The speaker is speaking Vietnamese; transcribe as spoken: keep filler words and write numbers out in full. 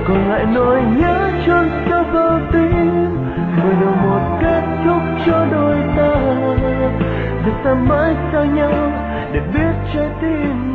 còn lại nỗi nhớ chôn sâu vào tim. Mở đầu một kết thúc cho đôi ta, giờ ta mãi xa nhau để biết trái tim